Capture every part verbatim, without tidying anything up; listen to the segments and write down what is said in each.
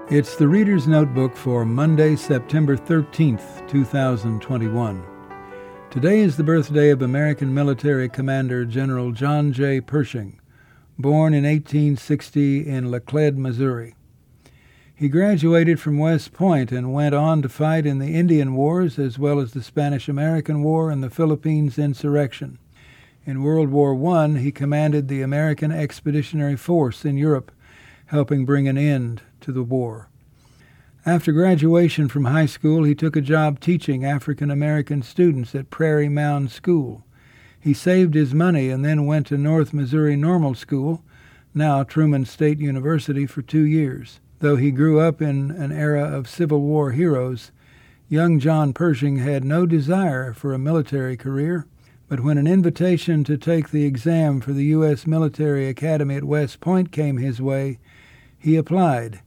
It's the Reader's Notebook for Monday, September thirteenth, two thousand twenty-one. Today is the birthday of American military commander General John J. Pershing, born in eighteen sixty in Laclede, Missouri. He graduated from West Point and went on to fight in the Indian Wars as well as the Spanish-American War and the Philippines insurrection. In World War One, he commanded the American Expeditionary Force in Europe, helping bring an end to the war. After graduation from high school, he took a job teaching African American students at Prairie Mound School. He saved his money and then went to North Missouri Normal School, now Truman State University, for two years. Though he grew up in an era of Civil War heroes, young John Pershing had no desire for a military career. But when an invitation to take the exam for the U S Military Academy at West Point came his way, he applied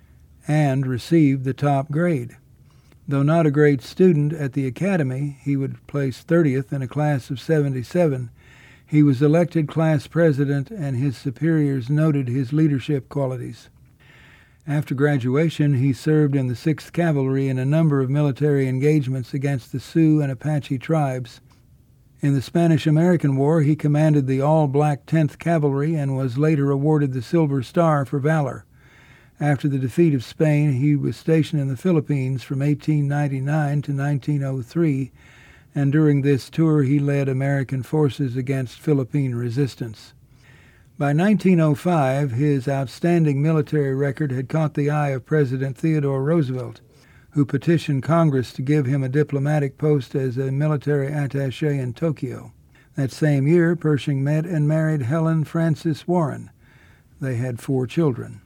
and received the top grade. Though not a great student at the academy, he would place thirtieth in a class of seventy-seven. He was elected class president, and his superiors noted his leadership qualities. After graduation, he served in the sixth Cavalry in a number of military engagements against the Sioux and Apache tribes. In the Spanish-American War, he commanded the all-black tenth Cavalry and was later awarded the Silver Star for valor. After the defeat of Spain, he was stationed in the Philippines from eighteen ninety-nine to nineteen oh three, and during this tour he led American forces against Philippine resistance. By nineteen oh five, his outstanding military record had caught the eye of President Theodore Roosevelt, who petitioned Congress to give him a diplomatic post as a military attaché in Tokyo. That same year, Pershing met and married Helen Frances Warren. They had four children.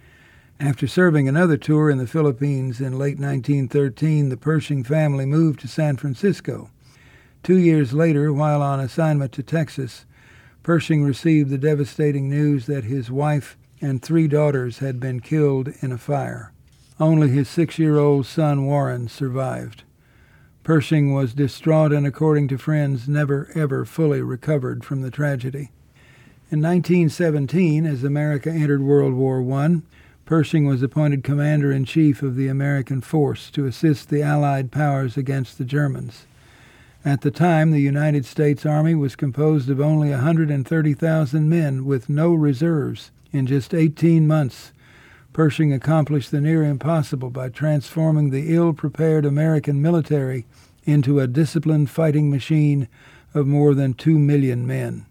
After serving another tour in the Philippines in late nineteen thirteen, the Pershing family moved to San Francisco. Two years later, while on assignment to Texas, Pershing received the devastating news that his wife and three daughters had been killed in a fire. Only his six-year-old son Warren survived. Pershing was distraught and, according to friends, never ever fully recovered from the tragedy. In nineteen seventeen, as America entered World War One, Pershing was appointed commander-in-chief of the American force to assist the Allied powers against the Germans. At the time, the United States Army was composed of only one hundred thirty thousand men with no reserves. In just eighteen months, Pershing accomplished the near impossible by transforming the ill-prepared American military into a disciplined fighting machine of more than two million men.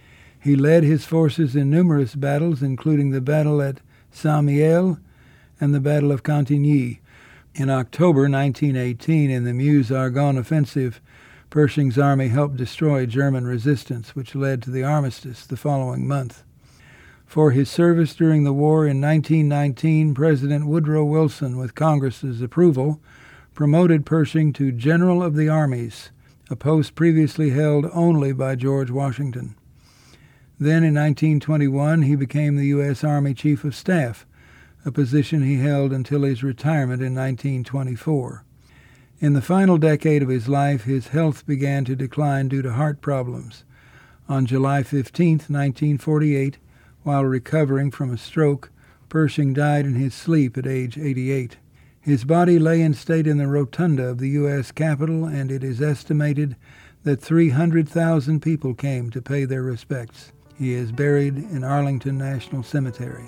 He led his forces in numerous battles, including the battle at Saint-Mihiel and the Battle of Cantigny. In October nineteen eighteen, in the Meuse-Argonne offensive, Pershing's army helped destroy German resistance, which led to the armistice the following month. For his service during the war in nineteen nineteen, President Woodrow Wilson, with Congress's approval, promoted Pershing to General of the Armies, a post previously held only by George Washington. Then in nineteen twenty-one, he became the U S Army Chief of Staff, a position he held until his retirement in nineteen twenty-four. In the final decade of his life, his health began to decline due to heart problems. On July fifteenth, nineteen forty-eight, while recovering from a stroke, Pershing died in his sleep at age eighty-eight. His body lay in state in the rotunda of the U S Capitol, and it is estimated that three hundred thousand people came to pay their respects. He is buried in Arlington National Cemetery.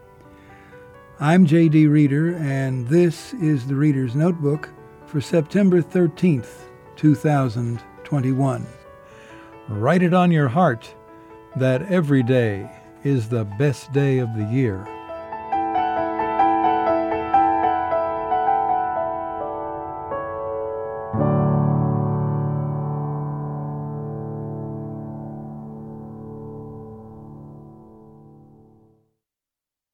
I'm J D. Reader, and this is the Reader's Notebook for September thirteenth, two thousand twenty-one. Write it on your heart that every day is the best day of the year.